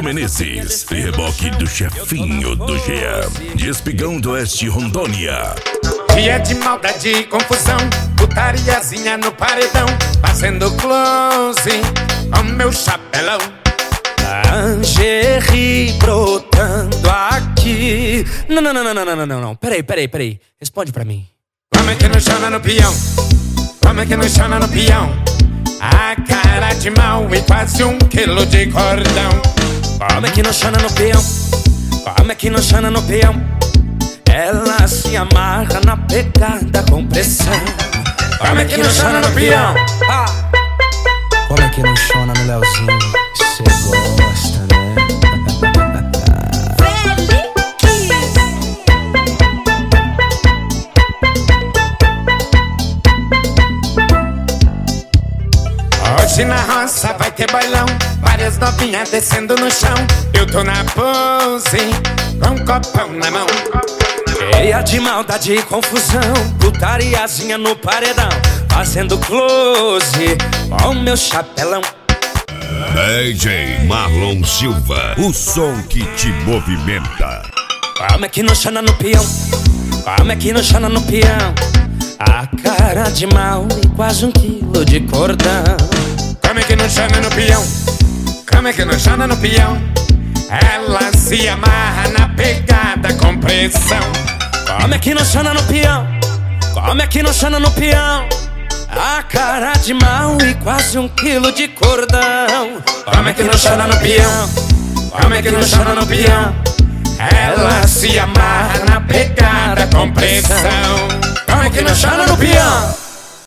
Menezes e reboque do chefinho do Jean, de Espigão do Oeste, Rondônia. Dia de maldade e confusão, putariazinha no paredão, fazendo close com meu chapelão. Lingerie brotando aqui. Não. Peraí. Responde pra mim. Como é que não chama no peão? Como é que não chama no peão? A cara de mal e quase 1 quilo de cordão. Como é que não chama no peão? Como é que não chama no peão? Ela se amarra na pegada com pressão. Como é que não chama no peão? Como é que não chama no Leozinho? Cê gosta, né? Hoje na roça vai ter bailão, várias novinhas descendo no chão. Eu tô na pose, com um copão na mão. Cheia de maldade e confusão, putariazinha no paredão, fazendo close com meu chapelão. DJ Marlon Silva, o som que te movimenta. Como é que não chama no peão? Como é que não chama no peão? A cara de mal e quase 1 quilo de cordão. Como é que não chama no peão? Como é que não chama no peão? Ela se amarra na pegada com pressão. Como é que não chama no peão? Como é que não chama no peão? A cara de mal e quase 1 quilo de cordão. Como é que não chama no peão? Como é que não chama no peão? Ela se amarra na pegada com pressão. Como é que não chama no peão?